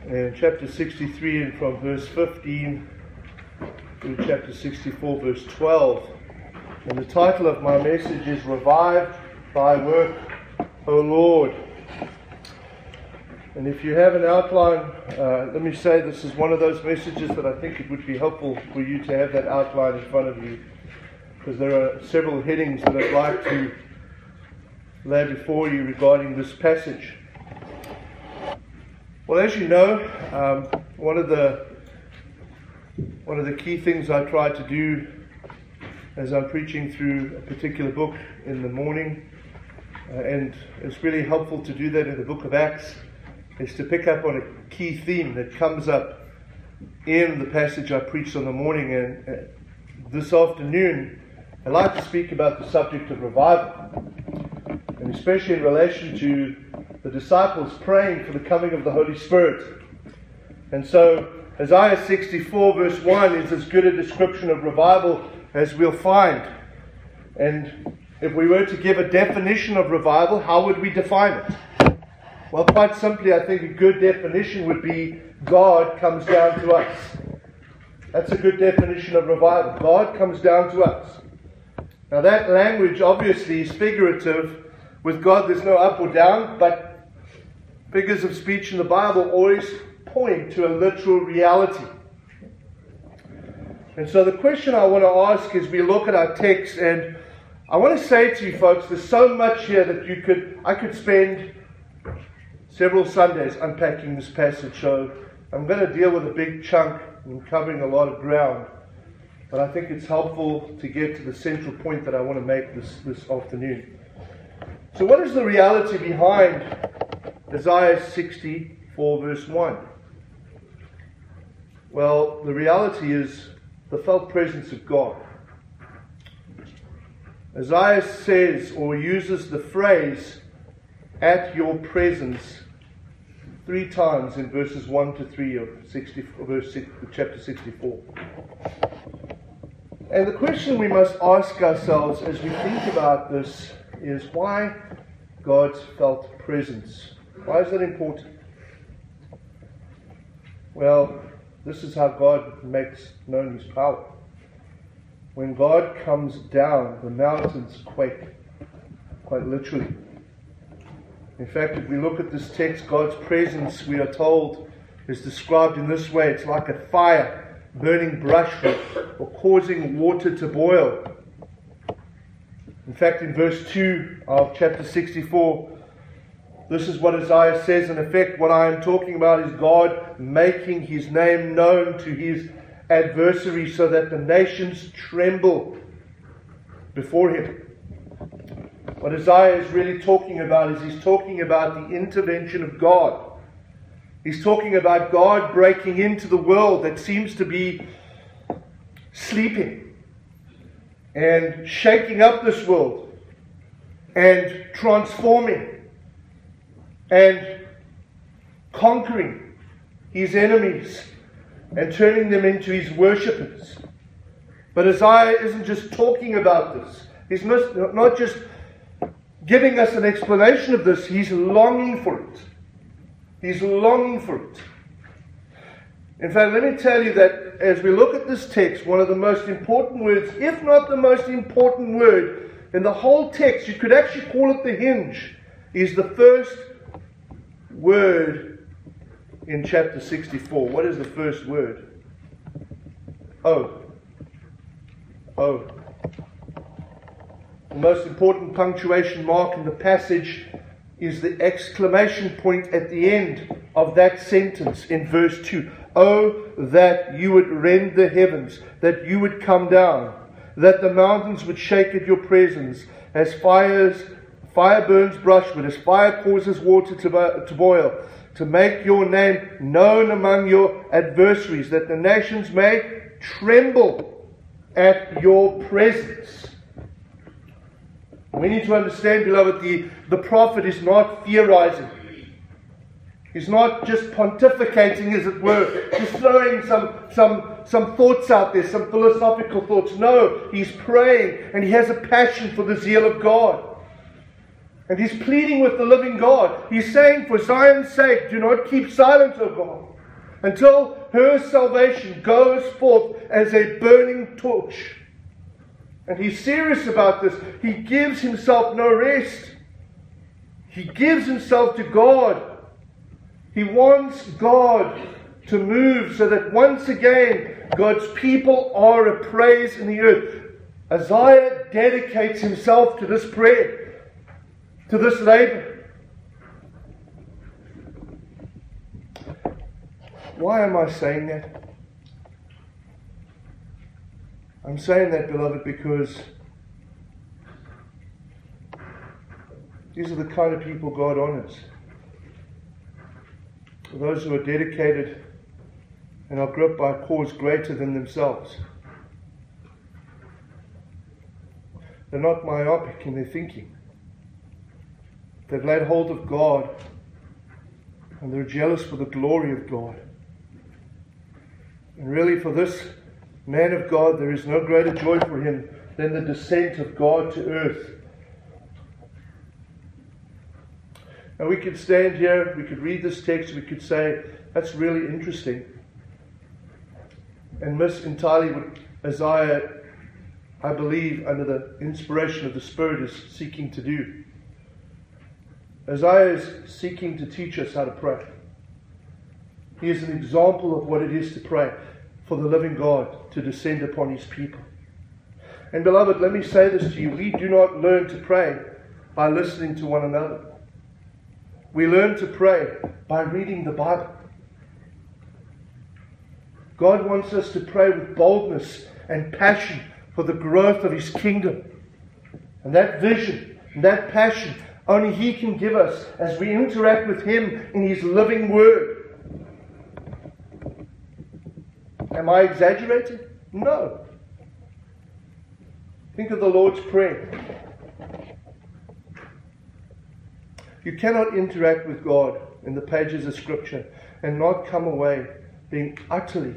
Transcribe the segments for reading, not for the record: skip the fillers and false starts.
and chapter 63, and from verse 15 to chapter 64, verse 12. And the title of my message is Revive Thy Work, O Lord. And if you have an outline, let me say this is one of those messages that I think it would be helpful for you to have that outline in front of you, because there are several headings that I'd like to lay before you regarding this passage. Well, as you know, one of the key things I try to do as I'm preaching through a particular book in the morning, and it's really helpful to do that in the book of Acts, is to pick up on a key theme that comes up in the passage I preached on the morning. And this afternoon, I'd like to speak about the subject of revival, and especially in relation to the disciples praying for the coming of the Holy Spirit. And so Isaiah 64 verse 1 is as good a description of revival as we'll find. And if we were to give a definition of revival, how would we define it? Well, quite simply, I think a good definition would be God comes down to us. That's a good definition of revival. God comes down to us. Now that language obviously is figurative. With God there's no up or down, but figures of speech in the Bible always point to a literal reality. And so the question I want to ask as we look at our text, and I want to say to you folks, there's so much here that I could spend several Sundays unpacking this passage. So I'm going to deal with a big chunk and covering a lot of ground. But I think it's helpful to get to the central point that I want to make this afternoon. So what is the reality behind Isaiah 64 verse 1? Well, the reality is the felt presence of God. Isaiah says or uses the phrase, "at your presence," 3 times in verses 1 to 3 of chapter 64. And the question we must ask ourselves as we think about this is, why God's felt presence? Why is that important? Well, this is how God makes known His power. When God comes down, the mountains quake, quite literally. In fact, if we look at this text, God's presence, we are told, is described in this way. It's like a fire burning brushwood or causing water to boil. In fact, in verse 2 of chapter 64, this is what Isaiah says. In effect, what I am talking about is God making His name known to His adversaries so that the nations tremble before Him. What Isaiah is really talking about is he's talking about the intervention of God. He's talking about God breaking into the world that seems to be sleeping and shaking up this world and transforming and conquering His enemies and turning them into His worshippers. But Isaiah isn't just talking about this. He's not just giving us an explanation of this. He's longing for it. He's longing for it. In fact, let me tell you that as we look at this text, one of the most important words, if not the most important word in the whole text, you could actually call it the hinge, is the first word in chapter 64. What is the first word? Oh. Oh. The most important punctuation mark in the passage is the exclamation point at the end of that sentence in verse 2. Oh, that you would rend the heavens, that you would come down, that the mountains would shake at your presence, as fire burns brushwood, as fire causes water to boil, to make your name known among your adversaries, that the nations may tremble at your presence. We need to understand, beloved, the prophet is not theorizing. He's not just pontificating, as it were, just throwing some thoughts out there, some philosophical thoughts. No, he's praying, and he has a passion for the zeal of God. And he's pleading with the living God. He's saying, for Zion's sake, do not keep silent, O God, until her salvation goes forth as a burning torch. And he's serious about this. He gives himself no rest. He gives himself to God. He wants God to move so that once again God's people are a praise in the earth. Isaiah dedicates himself to this prayer, to this labor. Why am I saying that? I'm saying that, beloved, because these are the kind of people God honors. Those who are dedicated and are gripped by a cause greater than themselves. They're not myopic in their thinking. They've laid hold of God, and they're jealous for the glory of God. And really, for this man of God, there is no greater joy for him than the descent of God to earth. Now we could stand here, we could read this text, we could say, that's really interesting, and miss entirely what Isaiah, I believe, under the inspiration of the Spirit, is seeking to do. Isaiah is seeking to teach us how to pray. He is an example of what it is to pray for the living God to descend upon his people. And beloved, let me say this to you. We do not learn to pray by listening to one another. We learn to pray by reading the Bible. God wants us to pray with boldness and passion for the growth of his kingdom. And that vision and that passion only he can give us as we interact with him in his living word. Am I exaggerating? No. Think of the Lord's Prayer. You cannot interact with God in the pages of Scripture and not come away being utterly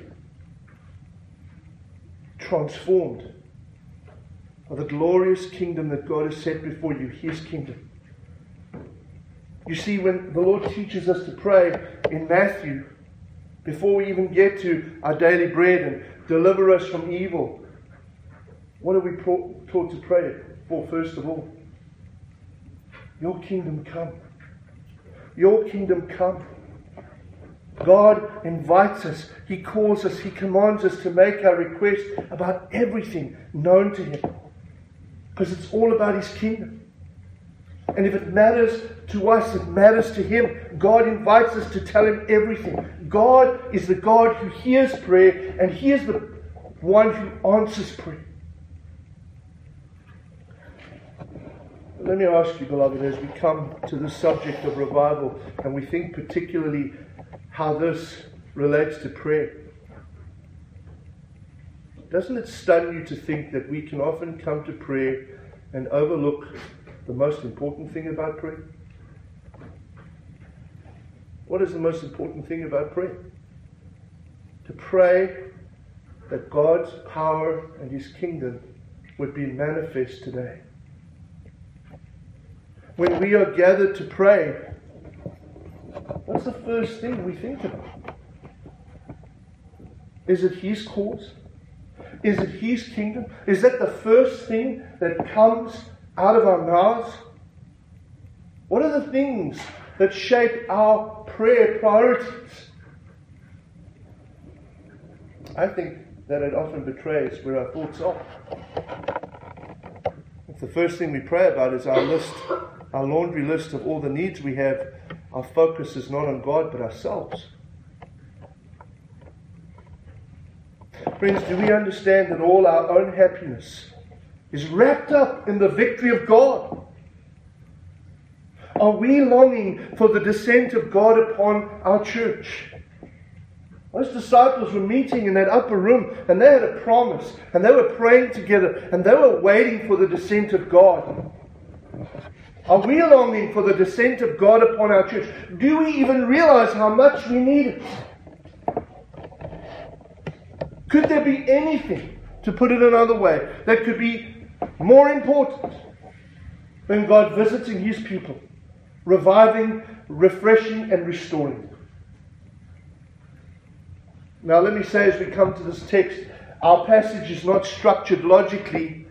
transformed by the glorious kingdom that God has set before you, his kingdom. You see, when the Lord teaches us to pray in Matthew, before we even get to our daily bread and deliver us from evil, what are we taught to pray for first of all? Your kingdom come. Your kingdom come. God invites us. He calls us. He commands us to make our request about everything known to him. Because it's all about his kingdom. And if it matters to us, it matters to him. God invites us to tell him everything. God is the God who hears prayer, and he is the one who answers prayer. Let me ask you, beloved, as we come to the subject of revival, and we think particularly how this relates to prayer. Doesn't it stun you to think that we can often come to prayer and overlook the most important thing about prayer? What is the most important thing about prayer? To pray that God's power and his kingdom would be manifest today. When we are gathered to pray, what's the first thing we think about? Is it his cause? Is it his kingdom? Is that the first thing that comes out of our mouths? What are the things that shape our prayer priorities? I think that it often betrays where our thoughts are. If the first thing we pray about is our laundry list of all the needs we have, our focus is not on God but ourselves. Friends, do we understand that all our own happiness is wrapped up in the victory of God? Are we longing for the descent of God upon our church? Those disciples were meeting in that upper room, and they had a promise, and they were praying together, and they were waiting for the descent of God. Are we longing for the descent of God upon our church? Do we even realize how much we need it? Could there be anything, to put it another way, that could be more important Then God visiting His people, reviving, refreshing, and restoring. Now let me say as we come to this text, our passage is not structured logically.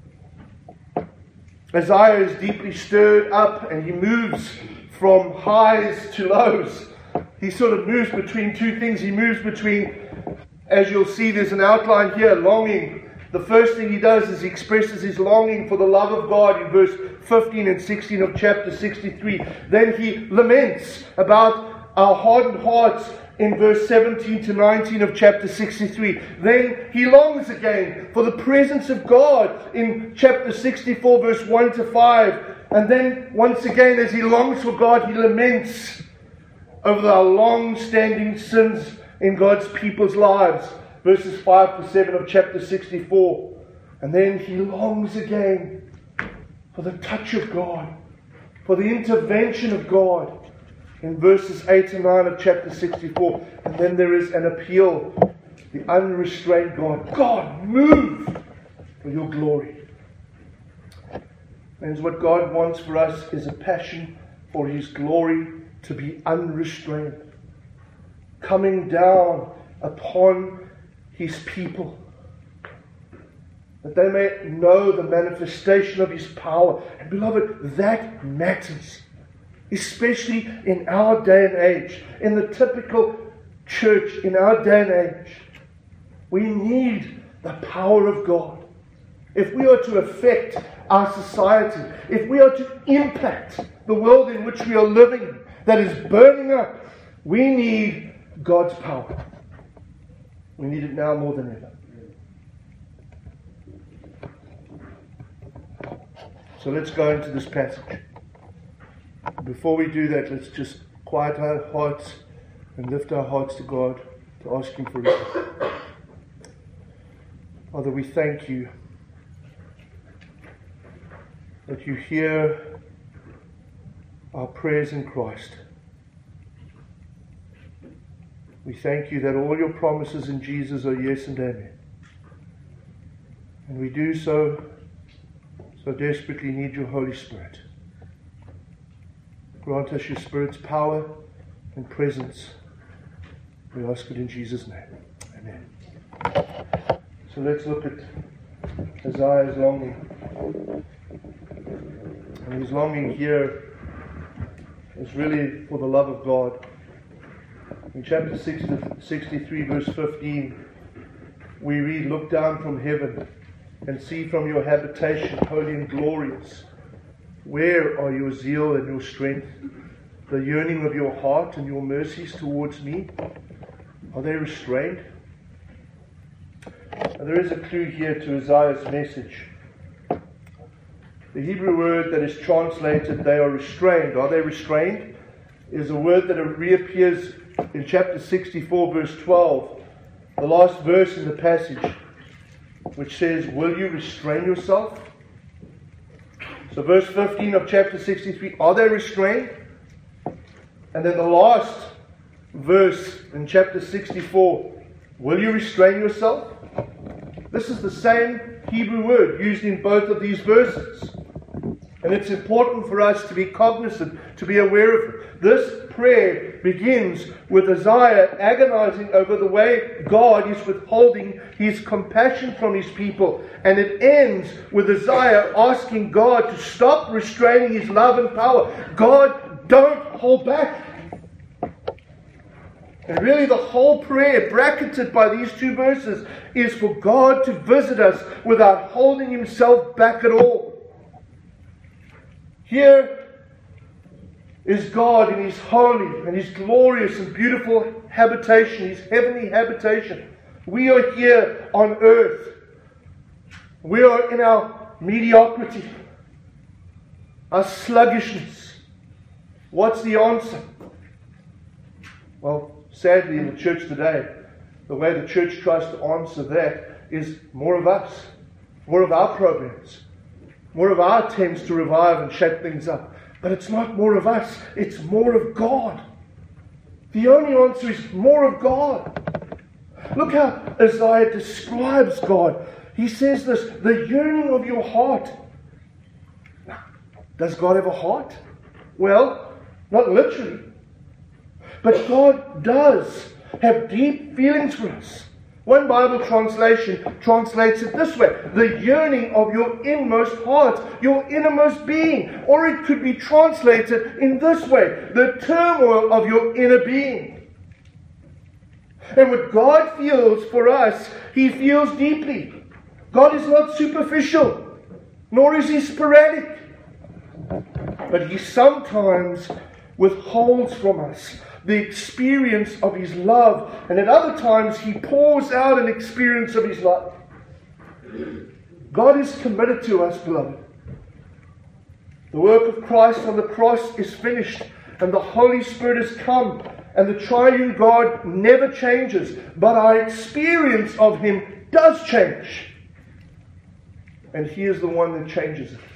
Isaiah is deeply stirred up and he moves from highs to lows. He sort of moves between two things. He moves between, as you'll see, there's an outline here, longing. The first thing he does is he expresses his longing for the love of God in verse 15 and 16 of chapter 63. Then he laments about our hardened hearts in verse 17 to 19 of chapter 63. Then he longs again for the presence of God in chapter 64 verse 1 to 5. And then once again as he longs for God, he laments over our long-standing sins in God's people's lives. Verses 5 to 7 of chapter 64. And then he longs again for the touch of God, for the intervention of God in verses 8 and 9 of chapter 64. And then there is an appeal, the unrestrained God. God, move for your glory. And what God wants for us is a passion for His glory to be unrestrained, coming down upon His people, that they may know the manifestation of His power. And beloved, that matters, especially in our day and age, in the typical church in our day and age. We need the power of God. If we are to affect our society, if we are to impact the world in which we are living that is burning up, we need God's power. We need it now more than ever. So let's go into this passage. Before we do that, let's just quiet our hearts and lift our hearts to God to ask Him for it. Father, we thank You that You hear our prayers in Christ. We thank You that all Your promises in Jesus are yes and amen. And we do so desperately need Your Holy Spirit. Grant us Your Spirit's power and presence. We ask it in Jesus' name. Amen. So let's look at Isaiah's longing. And his longing here is really for the love of God. In chapter 63, verse 15, we read, "Look down from heaven and see from Your habitation, holy and glorious. Where are Your zeal and Your strength, the yearning of Your heart and Your mercies towards me? Are they restrained?" Now, there is a clue here to Isaiah's message. The Hebrew word that is translated, "they are restrained," are they restrained, is a word that reappears in chapter 64, verse 12, the last verse in the passage, which says, "Will you restrain yourself?" So verse 15 of chapter 63, are they restrained? And then the last verse in chapter 64, will you restrain yourself? This is the same Hebrew word used in both of these verses. And it's important for us to be cognizant, to be aware of it. This prayer begins with Isaiah agonizing over the way God is withholding His compassion from His people. And it ends with Isaiah asking God to stop restraining His love and power. God, don't hold back. And really the whole prayer, bracketed by these two verses, is for God to visit us without holding Himself back at all. Here is God in His holy and His glorious and beautiful habitation, His heavenly habitation. We are here on earth. We are in our mediocrity, our sluggishness. What's the answer? Well, sadly in the church today, the way the church tries to answer that is more of us, more of our programs, more of our attempts to revive and shake things up. But it's not more of us, it's more of God. The only answer is more of God. Look how Isaiah describes God. He says this, the yearning of your heart. Does God have a heart? Well, not literally. But God does have deep feelings for us. One Bible translation translates it this way: the yearning of your inmost heart, your innermost being. Or it could be translated in this way: the turmoil of your inner being. And what God feels for us, He feels deeply. God is not superficial, nor is He sporadic. But He sometimes withholds from us the experience of His love, and at other times He pours out an experience of His love. God is committed to us, beloved. The work of Christ on the cross is finished, and the Holy Spirit has come, and the triune God never changes, but our experience of Him does change. And He is the one that changes it.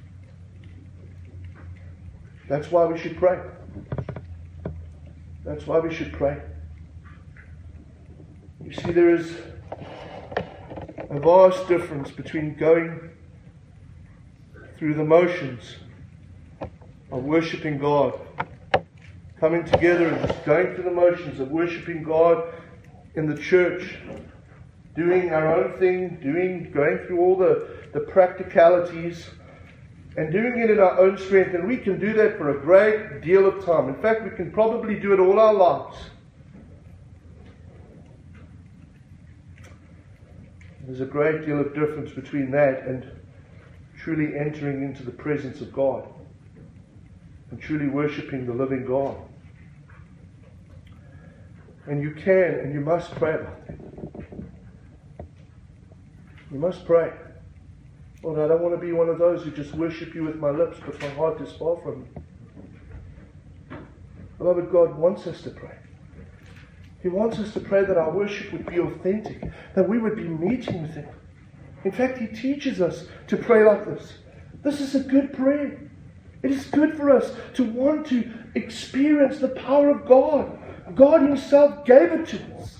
That's why we should pray. That's why we should pray. You see, there is a vast difference between going through the motions of worshipping God, coming together and just going through the motions of worshipping God in the church, doing our own thing, going through all the practicalities, and doing it in our own strength. And we can do that for a great deal of time. In fact, we can probably do it all our lives. There's a great deal of difference between that and truly entering into the presence of God and truly worshipping the living God. And you can and you must pray about that. You must pray. Lord, I don't want to be one of those who just worship you with my lips, but my heart is far from you. Beloved, God wants us to pray. He wants us to pray that our worship would be authentic, that we would be meeting with Him. In fact, He teaches us to pray like this. This is a good prayer. It is good for us to want to experience the power of God. God Himself gave it to us.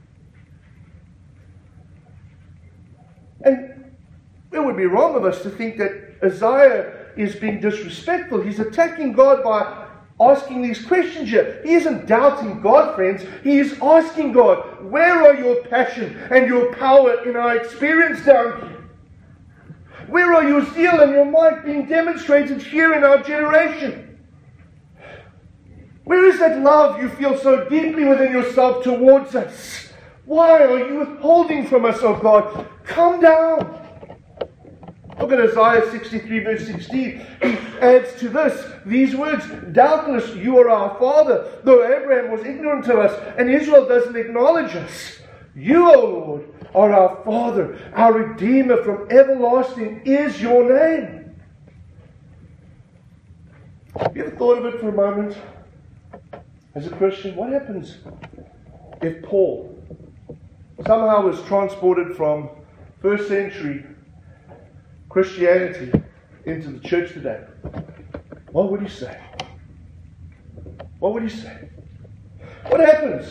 And it would be wrong of us to think that Isaiah is being disrespectful. He's attacking God by asking these questions here. He isn't doubting God, friends. He is asking God, where are your passion and your power in our experience down here? Where are your zeal and your might being demonstrated here in our generation? Where is that love you feel so deeply within yourself towards us? Why are you withholding from us, oh God? Come down. Look at Isaiah 63 verse 16. He adds to this these words: doubtless you are our father, though Abraham was ignorant of us and Israel doesn't acknowledge us. You, O Lord, are our Father, our Redeemer from everlasting is your name. Have you ever thought of it for a moment? As a Christian, what happens if Paul somehow was transported from first century Christianity into the church today? What would he say? What would he say? What happens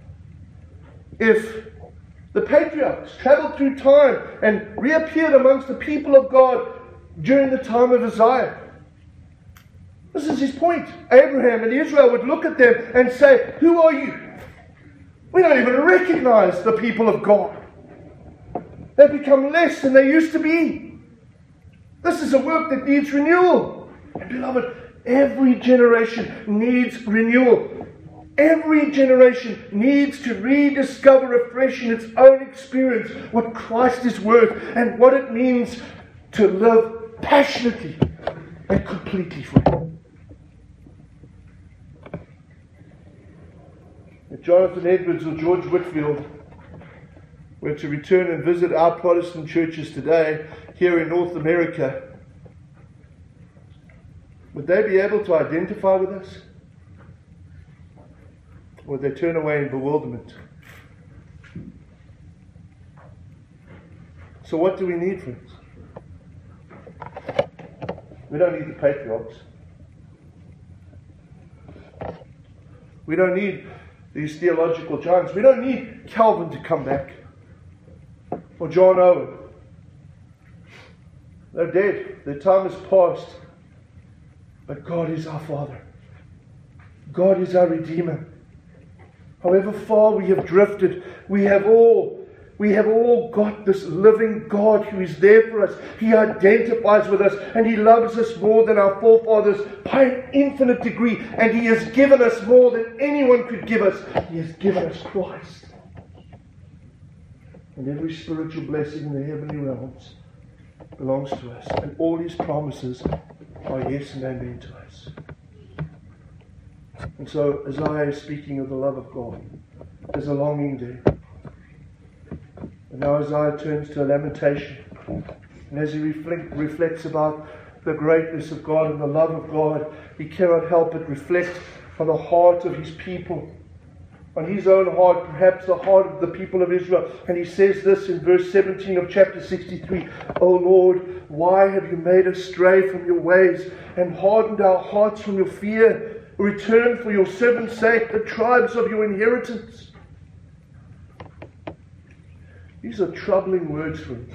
if the patriarchs traveled through time and reappeared amongst the people of God during the time of Isaiah? This is his point. Abraham and Israel would look at them and say, who are you? We don't even recognize the people of God. They've become less than they used to be. This is a work that needs renewal. And beloved, every generation needs renewal. Every generation needs to rediscover afresh in its own experience what Christ is worth and what it means to live passionately and completely for Him. If Jonathan Edwards or George Whitfield were to return and visit our Protestant churches today here in North America, would they be able to identify with us? Or would they turn away in bewilderment? So what do we need, friends? We don't need the patriarchs. We don't need these theological giants. We don't need Calvin to come back. Or John Owen. They're dead. Their time is past. But God is our Father. God is our Redeemer. However far we have drifted, we have all got this living God who is there for us. He identifies with us and He loves us more than our forefathers by an infinite degree. And He has given us more than anyone could give us. He has given us Christ. And every spiritual blessing in the heavenly realms belongs to us. And all His promises are yes and amen to us. And so Isaiah is speaking of the love of God. There's a longing there. And now Isaiah turns to a lamentation. And as he reflects about the greatness of God and the love of God, he cannot help but reflect on the heart of his people. On his own heart, perhaps the heart of the people of Israel. And he says this in verse 17 of chapter 63. O Lord, why have you made us stray from your ways and hardened our hearts from your fear? Return for your servant's sake the tribes of your inheritance. These are troubling words, friends.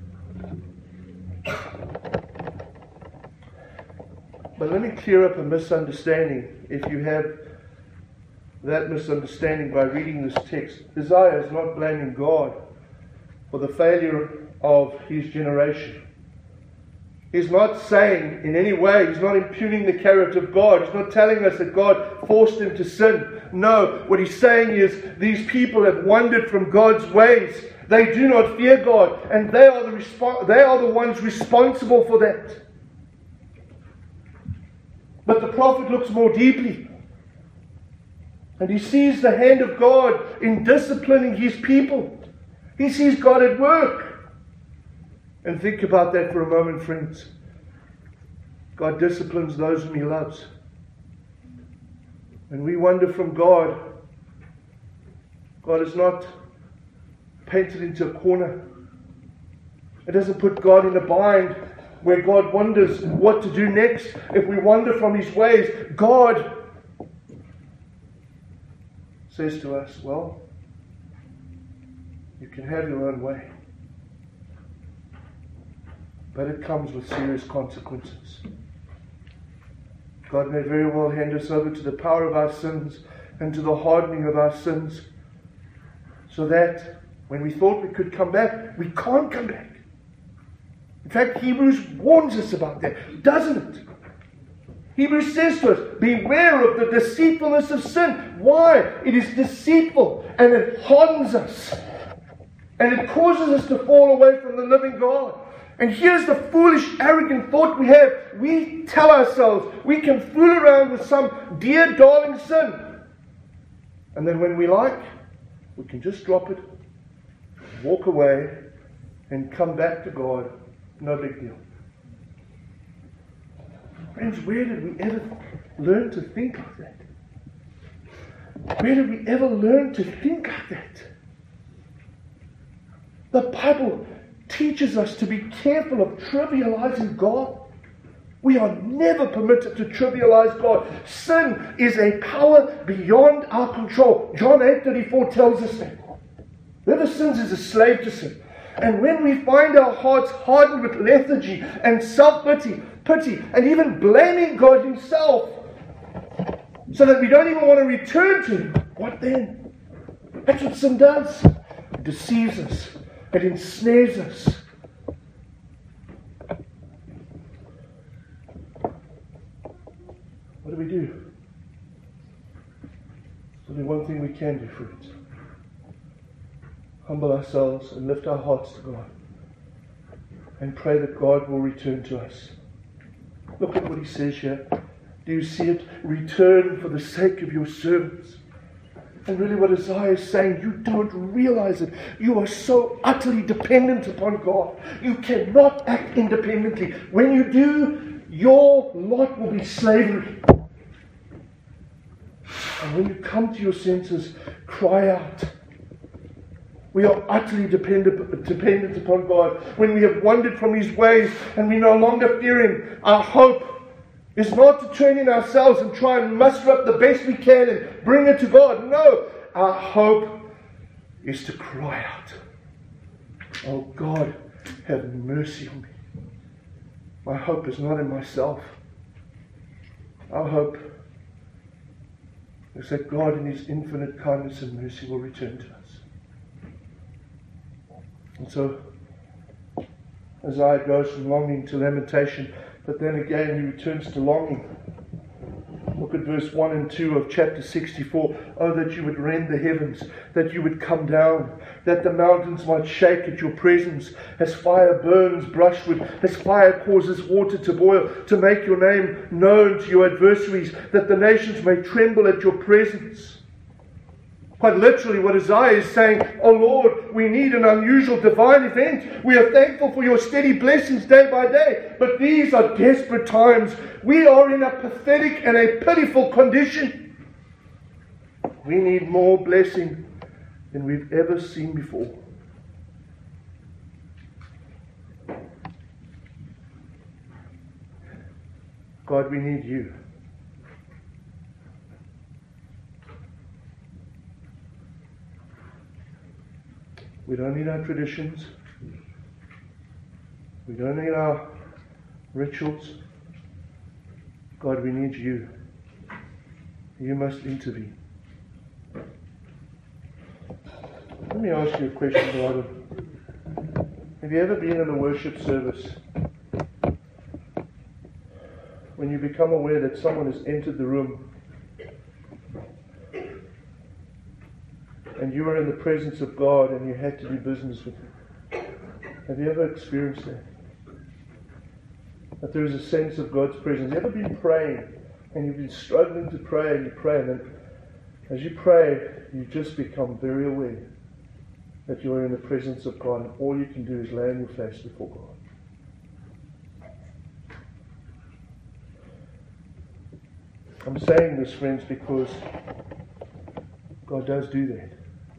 But let me clear up a misunderstanding. If you have that misunderstanding by reading this text, Isaiah is not blaming God for the failure of his generation. He's not saying in any way, he's not impugning the character of God. He's not telling us that God forced him to sin. No, what he's saying is these people have wandered from God's ways. They do not fear God, and they are the ones responsible for that. But the prophet looks more deeply, and he sees the hand of God in disciplining his people. He sees God at work. And think about that for a moment, friends. God disciplines those whom He loves. When we wander from God, God is not painted into a corner. It doesn't put God in a bind where God wonders what to do next. If we wander from His ways, God says to us, well, you can have your own way. But it comes with serious consequences. God may very well hand us over to the power of our sins and to the hardening of our sins, so that when we thought we could come back, we can't come back. In fact, Hebrews warns us about that, doesn't it? Hebrews says to us, beware of the deceitfulness of sin. Why? It is deceitful and it hardens us. And it causes us to fall away from the living God. And here's the foolish, arrogant thought we have. We tell ourselves we can fool around with some dear, darling sin. And then when we like, we can just drop it, walk away, and come back to God. No big deal. Friends, where did we ever learn to think like that? Where did we ever learn to think like that? The Bible teaches us to be careful of trivializing God. We are never permitted to trivialize God. Sin is a power beyond our control. John 8:34 tells us that. Whoever sins is a slave to sin. And when we find our hearts hardened with lethargy and self-pity, and even blaming God Himself, so that we don't even want to return to Him, what then? That's what sin does. It deceives us. It ensnares us. What do we do? There's only one thing we can do, friends. Humble ourselves and lift our hearts to God. And pray that God will return to us. Look at what He says here. Do you see it? Return for the sake of your servants. And really what Isaiah is saying, you don't realize it. You are so utterly dependent upon God. You cannot act independently. When you do, your lot will be slavery. And when you come to your senses, cry out. We are utterly dependent upon God. When we have wandered from His ways and we no longer fear Him, our hope is not to turn in ourselves and try and muster up the best we can and bring it to God. No, our hope is to cry out, oh God, have mercy on me. My hope is not in myself. Our hope is that God in His infinite kindness and mercy will return to us. And so Isaiah goes from longing to lamentation, but then again he returns to longing. Look at verse 1 and 2 of chapter 64. Oh, that you would rend the heavens, that you would come down, that the mountains might shake at your presence, as fire burns brushwood, as fire causes water to boil, to make your name known to your adversaries, that the nations may tremble at your presence. Quite literally what Isaiah is saying, oh Lord, we need an unusual divine event. We are thankful for your steady blessings day by day, but these are desperate times. We are in a pathetic and a pitiful condition. We need more blessing than we've ever seen before. God, we need you. We don't need our traditions. We don't need our rituals. God, we need you. You must intervene. Let me ask you a question, beloved. Have you ever been in a worship service when you become aware that someone has entered the room and you were in the presence of God and you had to do business with Him? Have you ever experienced that? That there is a sense of God's presence. Have you ever been praying and you've been struggling to pray and you pray, and then as you pray, you just become very aware that you are in the presence of God and all you can do is lay on your face before God? I'm saying this, friends, because God does do that.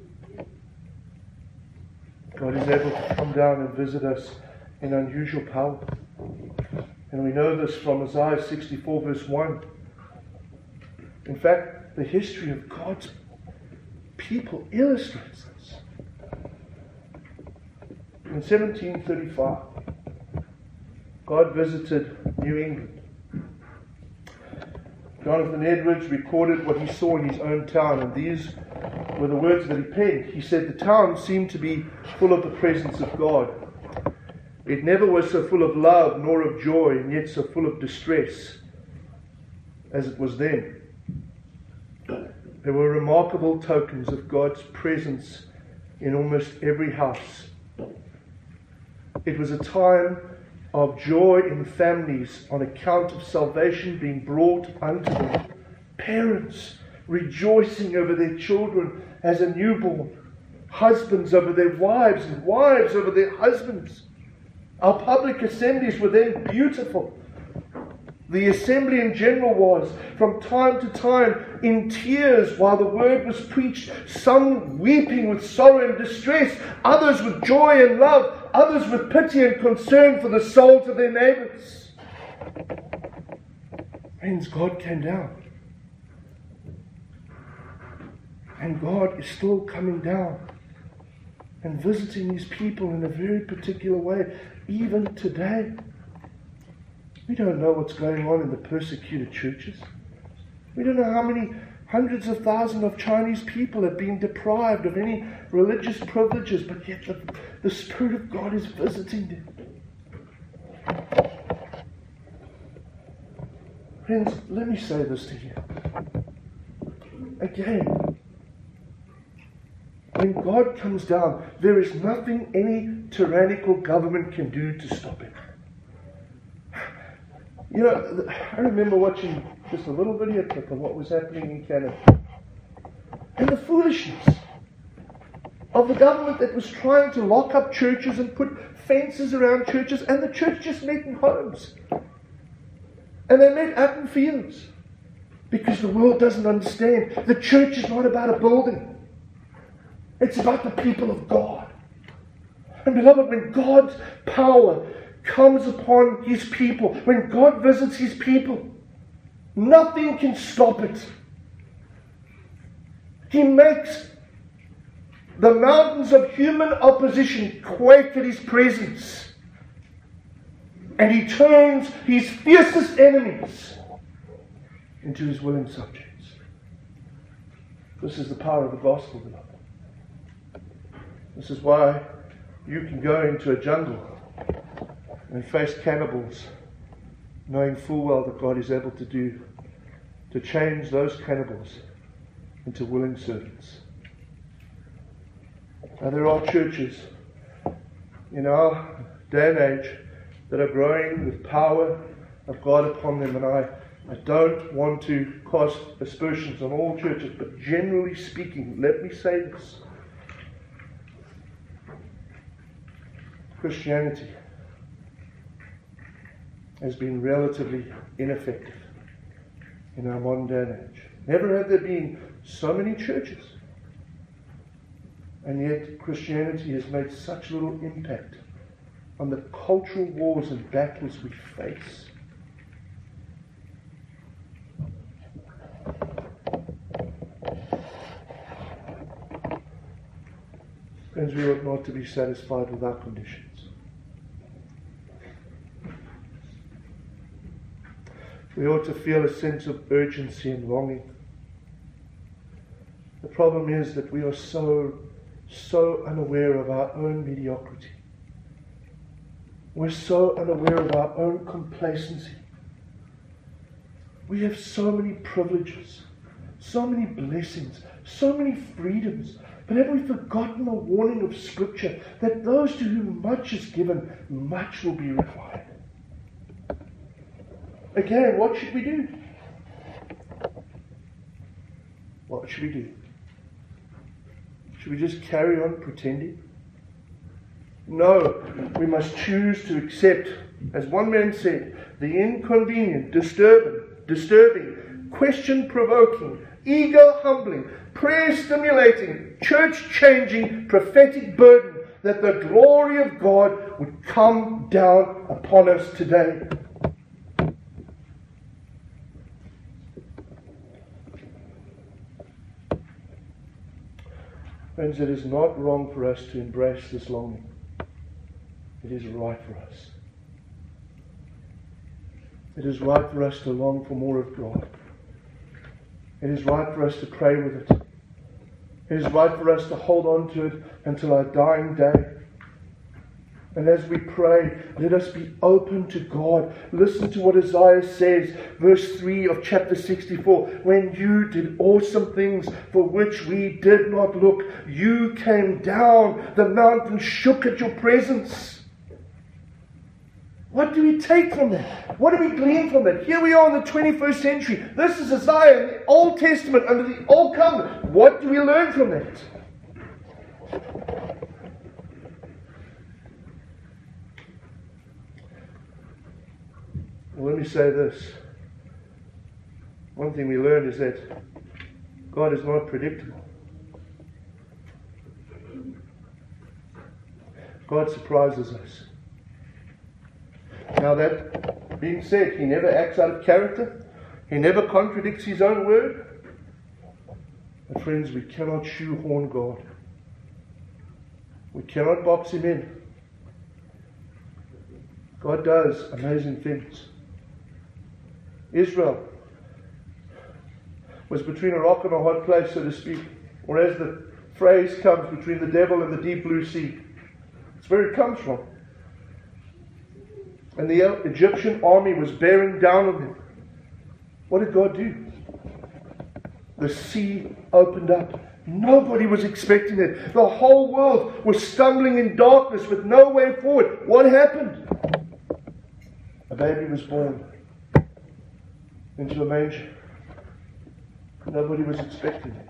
God is able to come down and visit us in unusual power. And we know this from Isaiah 64 verse 1. In fact, the history of God's people illustrates this. In 1735, God visited New England. Jonathan Edwards recorded what he saw in his own town, and these were the words that he penned. He said, the town seemed to be full of the presence of God. It never was so full of love nor of joy, and yet so full of distress as it was then. There were remarkable tokens of God's presence in almost every house. It was a time of joy in families on account of salvation being brought unto them. Parents rejoicing over their children as a newborn. Husbands over their wives and wives over their husbands. Our public assemblies were then beautiful. The assembly in general was, from time to time, in tears while the word was preached, some weeping with sorrow and distress, others with joy and love, others with pity and concern for the souls of their neighbors. Friends, God came down. And God is still coming down and visiting His people in a very particular way, even today. We don't know what's going on in the persecuted churches. We don't know how many hundreds of thousands of Chinese people have been deprived of any religious privileges, but yet the Spirit of God is visiting them. Friends, let me say this to you. Again, when God comes down, there is nothing any tyrannical government can do to stop Him. You know, I remember watching just a little video clip of what was happening in Canada. And the foolishness of the government that was trying to lock up churches and put fences around churches, and the church just met in homes. And they met out in fields. Because the world doesn't understand. The church is not about a building. It's about the people of God. And beloved, when God's power comes upon His people, when God visits His people, nothing can stop it. He makes the mountains of human opposition quake at His presence. And He turns His fiercest enemies into his willing subjects. This is the power of the gospel, beloved. This is why you can go into a jungle and face cannibals, knowing full well that God is able to change those cannibals into willing servants. Now, there are churches in our day and age that are growing with power of God upon them, and I don't want to cast aspersions on all churches, but generally speaking, let me say this. Christianity has been relatively ineffective in our modern day and age. Never have there been so many churches, and yet Christianity has made such little impact on the cultural wars and battles we face. Friends, we ought not to be satisfied with our conditions. We ought to feel a sense of urgency and longing. The problem is that we are so unaware of our own mediocrity. We're so unaware of our own complacency. We have so many privileges, so many blessings, so many freedoms. But have we forgotten the warning of Scripture that those to whom much is given, much will be required? Again, what should we do? What should we do? Should we just carry on pretending? No, we must choose to accept, as one man said, the inconvenient, disturbing, question-provoking, ego-humbling, prayer-stimulating, church-changing, prophetic burden that the glory of God would come down upon us today. Friends, it is not wrong for us to embrace this longing. It is right for us. It is right for us to long for more of God. It is right for us to pray with it. It is right for us to hold on to it until our dying day. And as we pray, let us be open to God. Listen to what Isaiah says, verse 3 of chapter 64. When you did awesome things for which we did not look, you came down, the mountain shook at your presence. What do we take from that? What do we glean from that? Here we are in the 21st century. This is Isaiah in the Old Testament, under the Old Covenant. What do we learn from that? Well, let me say this. One thing we learn is that God is not predictable. God surprises us. Now, that being said, He never acts out of character. He never contradicts His own word. But friends, we cannot shoehorn God. We cannot box Him in. God does amazing things. Israel was between a rock and a hard place, so to speak, or as the phrase comes, between the devil and the deep blue sea. It's where it comes from. And the Egyptian army was bearing down on them. What did God do? The sea opened up. Nobody was expecting it. The whole world was stumbling in darkness with no way forward. What happened? A baby was born into a manger. Nobody was expecting it.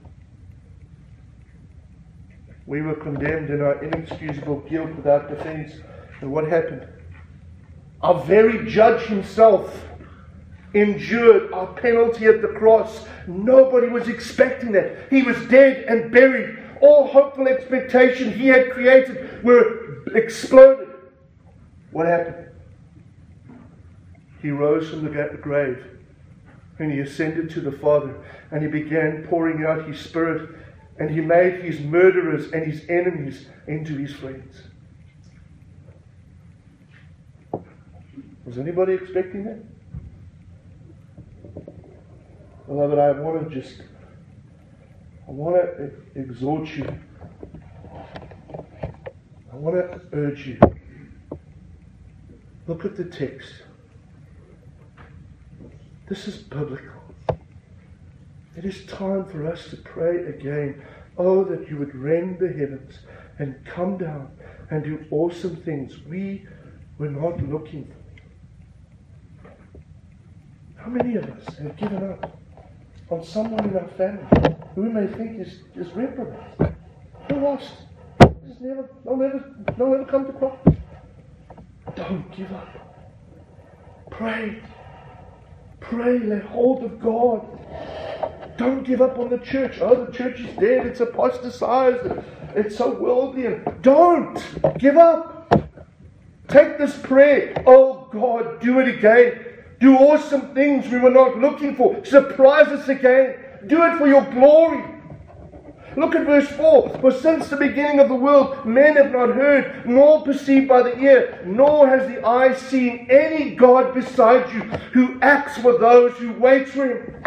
We were condemned in our inexcusable guilt without defense. And what happened? Our very judge Himself endured our penalty at the cross. Nobody was expecting that. He was dead and buried. All hopeful expectation He had created were exploded. What happened? He rose from the grave and He ascended to the Father, and He began pouring out His Spirit, and He made His murderers and His enemies into His friends. Was anybody expecting that? Beloved, I want to exhort you. I want to urge you. Look at the text. This is biblical. It is time for us to pray again. Oh, that you would rend the heavens and come down and do awesome things we were not looking for. How many of us have given up on someone in our family who we may think is reprobate? They're lost. They'll never come to Christ. Don't give up. Pray. Pray. Lay hold of God. Don't give up on the church. Oh, the church is dead. It's apostatized. It's so worldly. Don't give up. Take this prayer. Oh God, do it again. Do awesome things we were not looking for. Surprise us again. Do it for your glory. Look at verse 4. For since the beginning of the world, men have not heard, nor perceived by the ear, nor has the eye seen any God beside you, who acts for those who wait for Him.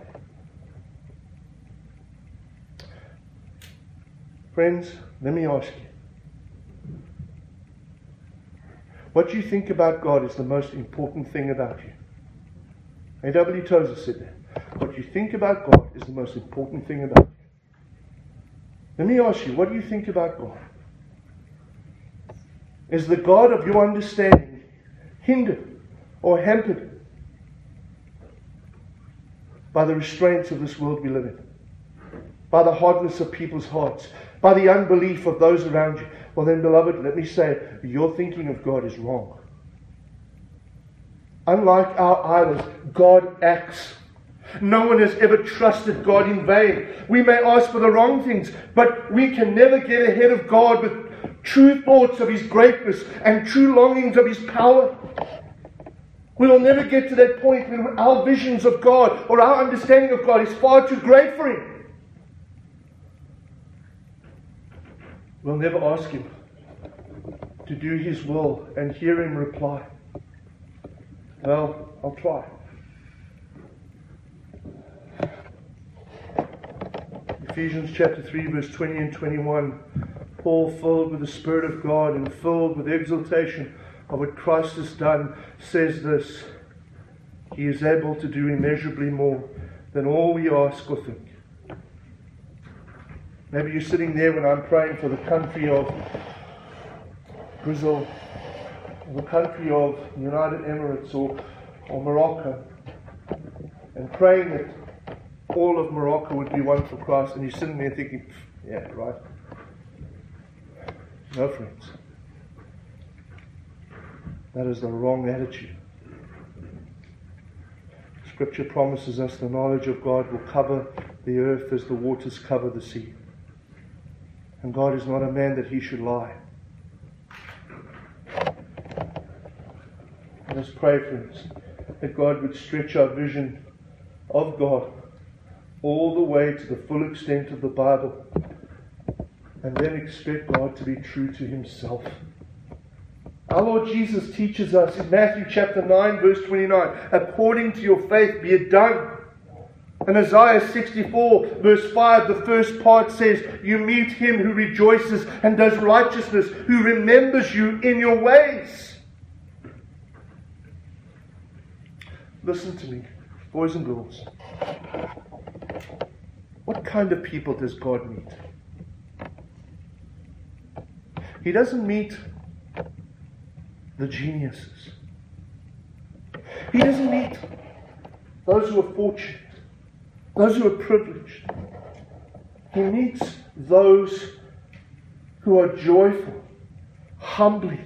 Friends, let me ask you. What you think about God is the most important thing about you. A.W. Tozer said that. What you think about God is the most important thing about you. Let me ask you, what do you think about God? Is the God of your understanding hindered or hampered by the restraints of this world we live in? By the hardness of people's hearts? By the unbelief of those around you? Well then, beloved, let me say, your thinking of God is wrong. Unlike our idols, God acts. No one has ever trusted God in vain. We may ask for the wrong things, but we can never get ahead of God with true thoughts of His greatness and true longings of His power. We will never get to that point when our visions of God or our understanding of God is far too great for Him. We'll never ask Him to do His will and hear Him reply, well, I'll try. Ephesians chapter 3 verse 20 and 21. Paul, filled with the Spirit of God and filled with exultation of what Christ has done, says this: He is able to do immeasurably more than all we ask or think. Maybe you're sitting there when I'm praying for the country of Brazil, or the country of the United Emirates, or Morocco, and praying that all of Morocco would be one for Christ, and you're sitting there thinking, yeah, right. No, friends. That is the wrong attitude. Scripture promises us the knowledge of God will cover the earth as the waters cover the sea. And God is not a man that He should lie. Let's pray, friends, that God would stretch our vision of God all the way to the full extent of the Bible, and then expect God to be true to Himself. Our Lord Jesus teaches us in Matthew chapter 9 verse 29, according to your faith be it done. In Isaiah 64 verse 5, the first part says, you meet Him who rejoices and does righteousness, who remembers you in your ways. Listen to me, boys and girls. What kind of people does God meet? He doesn't meet the geniuses. He doesn't meet those who are fortunate, those who are privileged. He meets those who are joyful, humbly,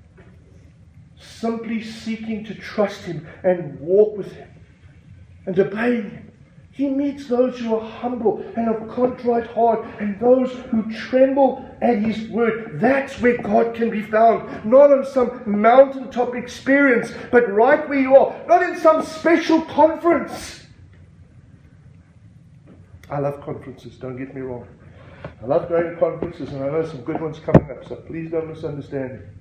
simply seeking to trust Him and walk with Him and obey Him. He meets those who are humble and of contrite heart, and those who tremble at His word. That's where God can be found. Not on some mountaintop experience, but right where you are. Not in some special conference. I love conferences, don't get me wrong. I love going to conferences, and I know some good ones coming up, so please don't misunderstand me.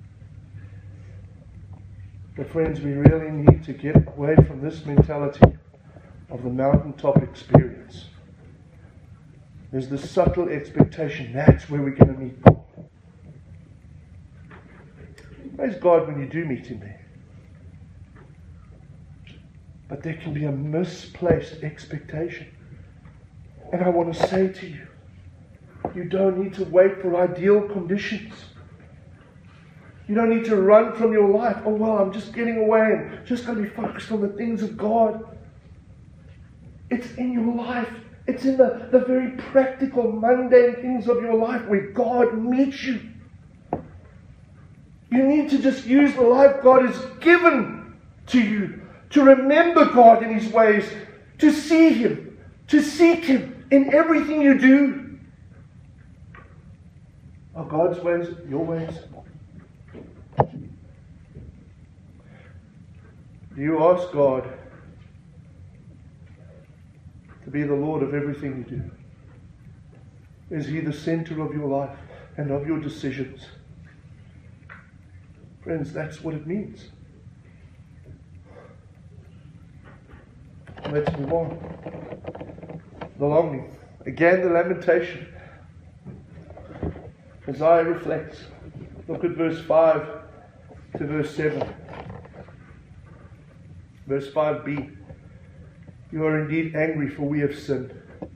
But friends, we really need to get away from this mentality of the mountaintop experience. There's the subtle expectation. That's where we're going to meet God. Praise God when you do meet Him there. But there can be a misplaced expectation. And I want to say to you, you don't need to wait for ideal conditions. You don't need to run from your life. Oh, well, I'm just getting away and just going to be focused on the things of God. It's in your life. It's in the very practical, mundane things of your life where God meets you. You need to just use the life God has given to you to remember God in His ways, to see Him, to seek Him in everything you do. Are God's ways your ways? Do you ask God to be the Lord of everything you do? Is He the center of your life and of your decisions? Friends, that's what it means. Let's move on. The longing. Again, the lamentation. Isaiah reflects. Look at verse 5 to verse 7. Verse 5b. You are indeed angry, for we have sinned.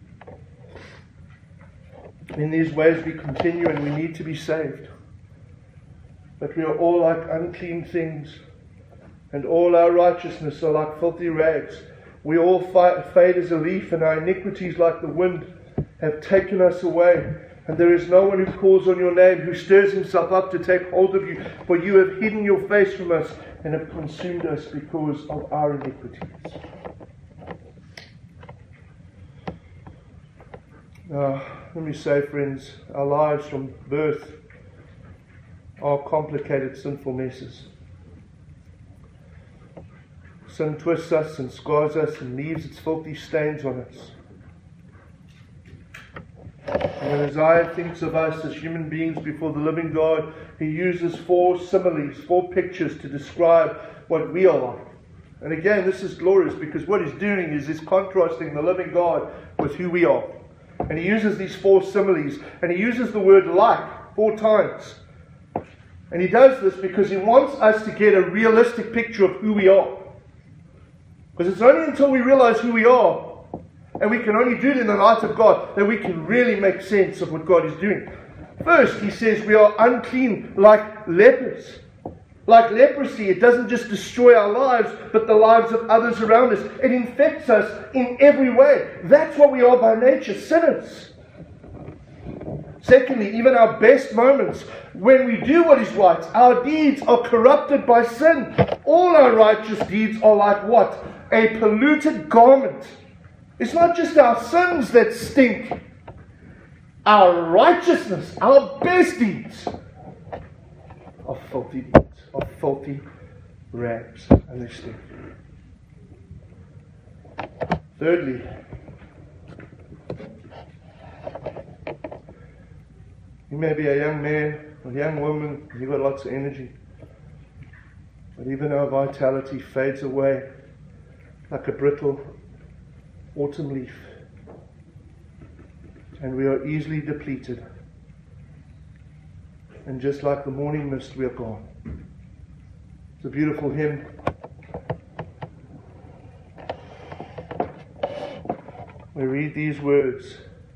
In these ways we continue, and we need to be saved. But we are all like unclean things, and all our righteousness are like filthy rags. We all fade as a leaf, and our iniquities like the wind have taken us away. And there is no one who calls on your name, who stirs himself up to take hold of you. For you have hidden your face from us and have consumed us because of our iniquities. Now, let me say, friends, our lives from birth are complicated, sinful messes. Sin twists us and scars us and leaves its filthy stains on us. And when Isaiah thinks of us as human beings before the living God, he uses 4 similes, 4 pictures to describe what we are like. And again, this is glorious because what he's doing is he's contrasting the living God with who we are. And he uses these 4 similes, and he uses the word like 4 times. And he does this because he wants us to get a realistic picture of who we are. Because it's only until we realize who we are, and we can only do it in the light of God, that we can really make sense of what God is doing. First, he says we are unclean like lepers. Like leprosy, it doesn't just destroy our lives, but the lives of others around us. It infects us in every way. That's what we are by nature, sinners. Secondly, even our best moments, when we do what is right, our deeds are corrupted by sin. All our righteous deeds are like what? A polluted garment. It's not just our sins that stink. Our righteousness, our best deeds, are filthy deeds, are filthy rags, and they stink. Thirdly, you may be a young man or a young woman, and you've got lots of energy, but even our vitality fades away like a brittle autumn leaf, and we are easily depleted, and just like the morning mist, we are gone. It's a beautiful hymn. We read these words.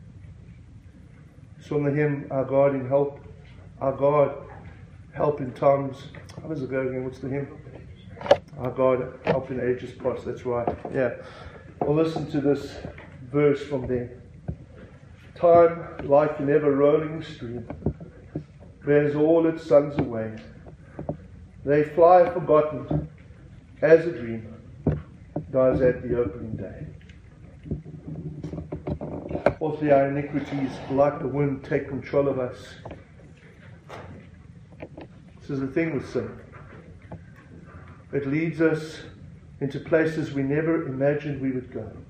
It's from the hymn, Our God in Help. Our God, help in times. How does it go again? What's the hymn? Our God, help in ages past. That's right. Yeah. Well, listen to this verse from there. Time, like an ever-rolling stream, bears all its sons away. They fly forgotten as a dream dies at the opening day. Fourthly, our iniquities, like the wind, take control of us. This is the thing with sin. It leads us into places we never imagined we would go.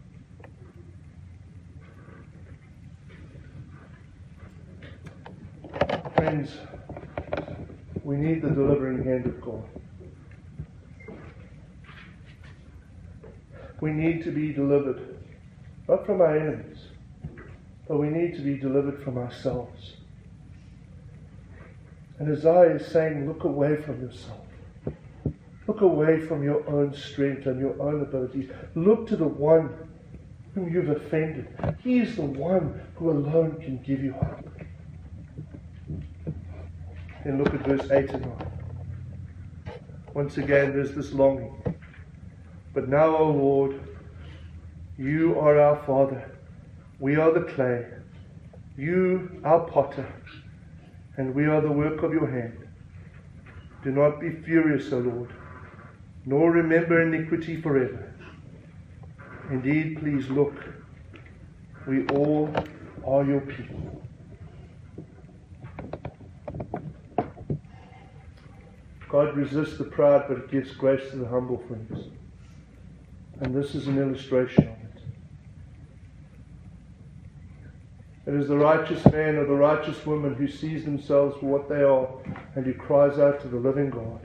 Friends, we need the delivering hand of God. We need to be delivered, not from our enemies, but we need to be delivered from ourselves. And Isaiah is saying, look away from yourself. Look away from your own strength and your own abilities. Look to the one whom you've offended. He is the one who alone can give you hope. Then look at verse 8 and 9. Once again, there's this longing. But now, O Lord, you are our Father. We are the clay. You, our potter. And we are the work of your hand. Do not be furious, O Lord, nor remember iniquity forever. Indeed, please look. We all are your people. God resists the proud, but gives grace to the humble, friends. And this is an illustration of it. It is the righteous man or the righteous woman who sees themselves for what they are and who cries out to the living God.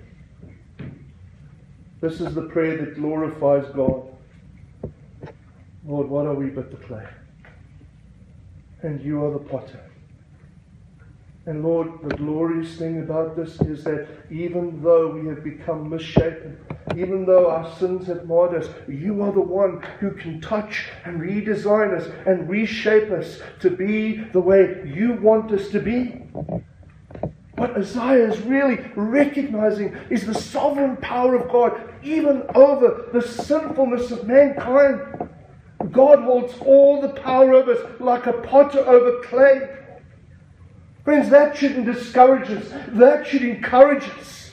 This is the prayer that glorifies God. Lord, what are we but the clay? And you are the potter. And Lord, the glorious thing about this is that even though we have become misshapen, even though our sins have marred us, you are the one who can touch and redesign us and reshape us to be the way you want us to be. What Isaiah is really recognizing is the sovereign power of God, even over the sinfulness of mankind. God holds all the power over us like a potter over clay. Friends, that shouldn't discourage us. That should encourage us.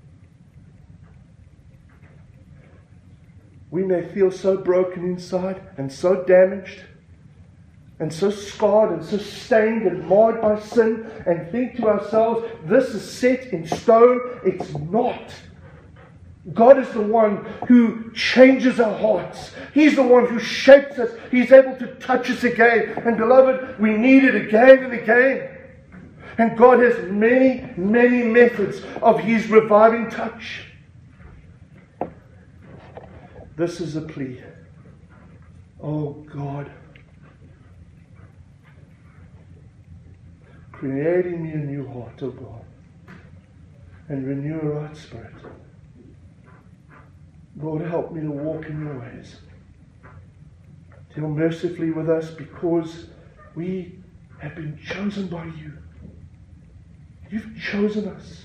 We may feel so broken inside and so damaged and so scarred and so stained and marred by sin and think to ourselves, this is set in stone. It's not. God is the one who changes our hearts. He's the one who shapes us. He's able to touch us again. And beloved, we need it again and again. And God has many, many methods of His reviving touch. This is a plea. Oh God, create in me a new heart, oh God, and renew a right spirit. Lord, help me to walk in your ways. Deal mercifully with us because we have been chosen by you. You've chosen us.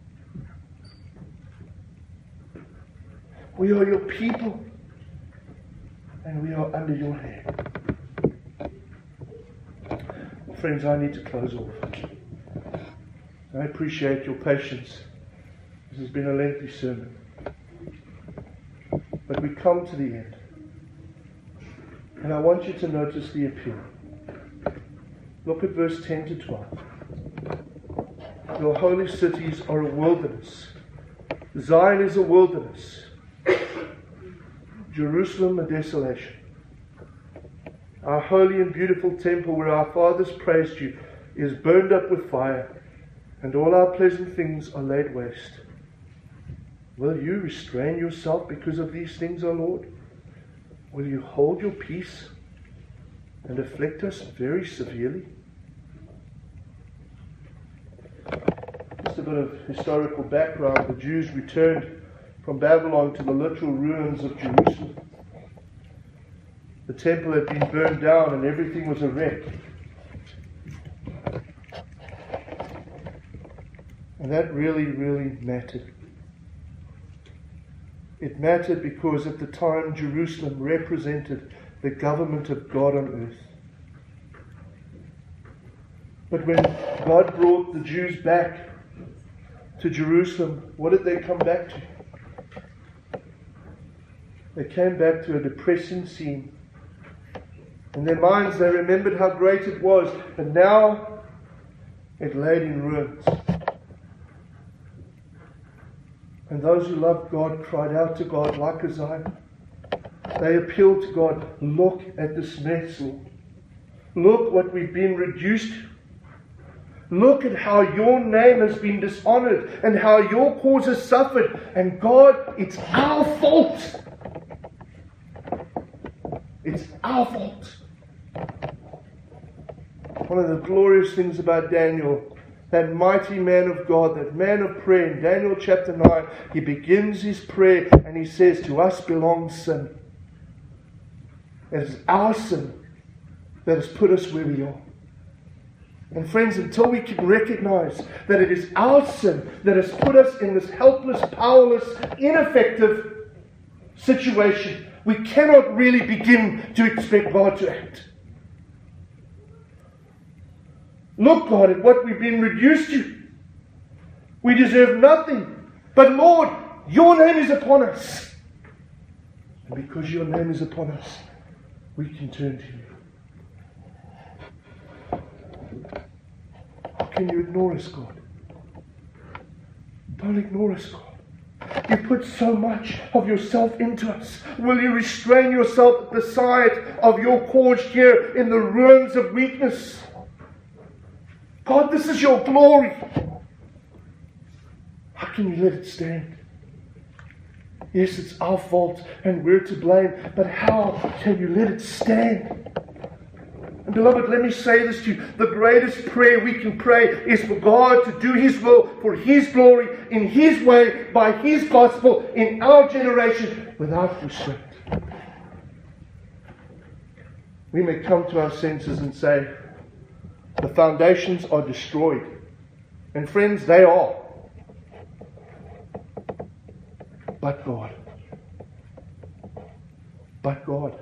We are your people, and we are under your hand. Friends, I need to close off. I appreciate your patience. This has been a lengthy sermon. But we come to the end. And I want you to notice the appeal. Look at verse 10 to 12. Your holy cities are a wilderness. Zion is a wilderness. Jerusalem a desolation. Our holy and beautiful temple where our fathers praised you is burned up with fire, and all our pleasant things are laid waste. Will you restrain yourself because of these things, O Lord? Will you hold your peace and afflict us very severely? Just a bit of historical background. The Jews returned from Babylon to the literal ruins of Jerusalem. The temple had been burned down and everything was a wreck. And that really, really mattered. It mattered because at the time Jerusalem represented the government of God on earth. But when God brought the Jews back to Jerusalem, what did they come back to? They came back to a depressing scene. In their minds they remembered how great it was, and now it laid in ruins. And those who loved God cried out to God like Isaiah. They appealed to God, look at this mess, Lord. Look what we've been reduced to. Look at how your name has been dishonored and how your cause has suffered. And God, it's our fault. It's our fault. One of the glorious things about Daniel, that mighty man of God, that man of prayer, in Daniel chapter 9, he begins his prayer and he says, to us belongs sin. It is our sin that has put us where we are. And friends, until we can recognize that it is our sin that has put us in this helpless, powerless, ineffective situation, we cannot really begin to expect God to act. Look, God, at what we've been reduced to. We deserve nothing. But Lord, your name is upon us. And because your name is upon us, we can turn to you. How can you ignore us, God? Don't ignore us, God. You put so much of yourself into us. Will you restrain yourself at the side of your cause here in the ruins of weakness? God, this is your glory. How can you let it stand? Yes, it's our fault and we're to blame, but how can you let it stand? And beloved, let me say this to you. The greatest prayer we can pray is for God to do His will, for His glory, in His way, by His gospel, in our generation, without restraint. We may come to our senses and say, the foundations are destroyed. And friends, they are. But God. But God.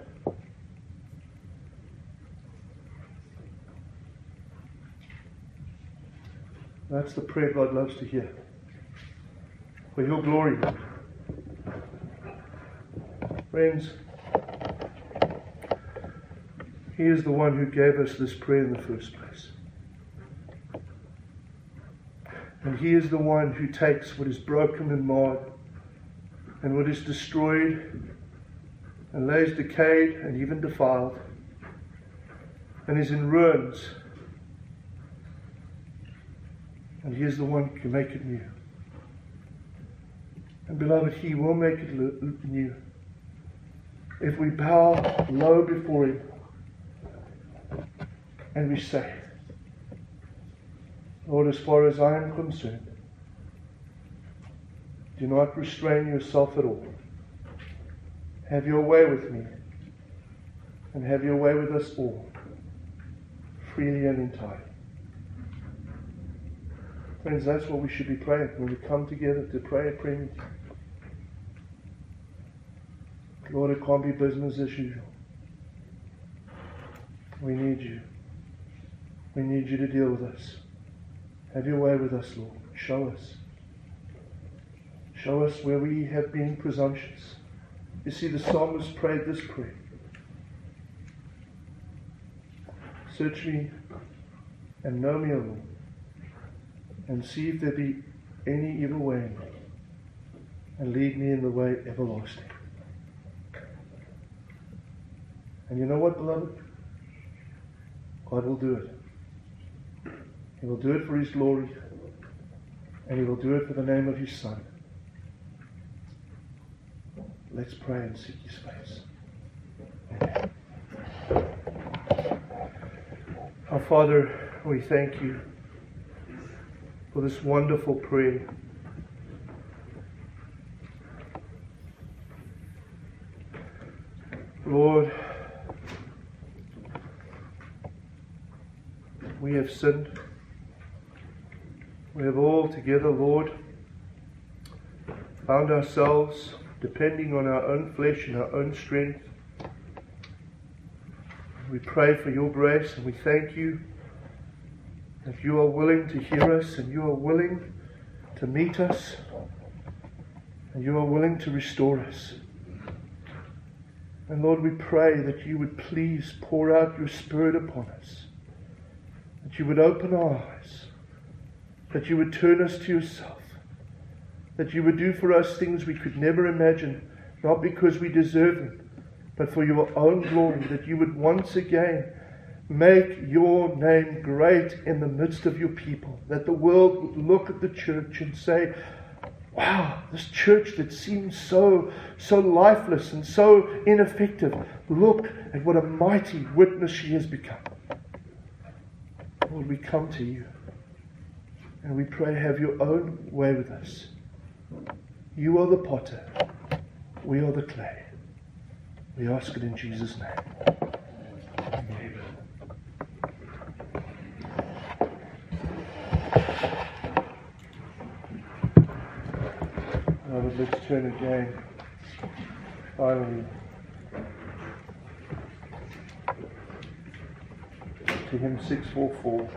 That's the prayer God loves to hear. For your glory. Friends, He is the one who gave us this prayer in the first place. And He is the one who takes what is broken and marred and what is destroyed and lays decayed and even defiled and is in ruins. And He is the one who can make it new. And beloved, He will make it new if we bow low before Him and we say, Lord, as far as I am concerned, do not restrain yourself at all. Have your way with me, and have your way with us all, freely and entirely. Friends, that's what we should be praying when we come together to pray a prayer meeting. Lord, it can't be business as usual. We need you. We need you to deal with us. Have your way with us, Lord. Show us. Show us where we have been presumptuous. You see, the psalmist prayed this prayer. Search me and know me, O Lord, and see if there be any evil way in me, and lead me in the way everlasting. And you know what, beloved? God will do it. He will do it for His glory, and He will do it for the name of His Son. Let's pray and seek His face. Amen. Our Father, we thank you for this wonderful prayer. Lord, we have sinned. We have all together, Lord, found ourselves depending on our own flesh and our own strength. We pray for your grace, and we thank you that you are willing to hear us, and you are willing to meet us, and you are willing to restore us. And Lord, we pray that you would please pour out your Spirit upon us, that you would open our eyes, that you would turn us to yourself, that you would do for us things we could never imagine, not because we deserve them, but for your own glory, that you would once again make your name great in the midst of your people, that the world would look at the church and say, wow, this church that seems so lifeless and so ineffective, look at what a mighty witness she has become. Lord, we come to you and we pray, have your own way with us. You are the potter, we are the clay. We ask it in Jesus' name. Amen. Now let's turn again, finally, to hymn 644.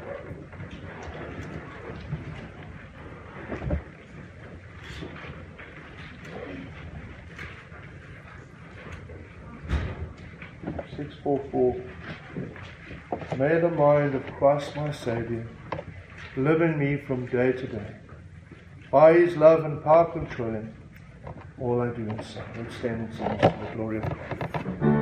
May the mind of Christ my Saviour live in me from day to day. By his love and power controlling all I do and say. Let's stand and sing to the glory of God.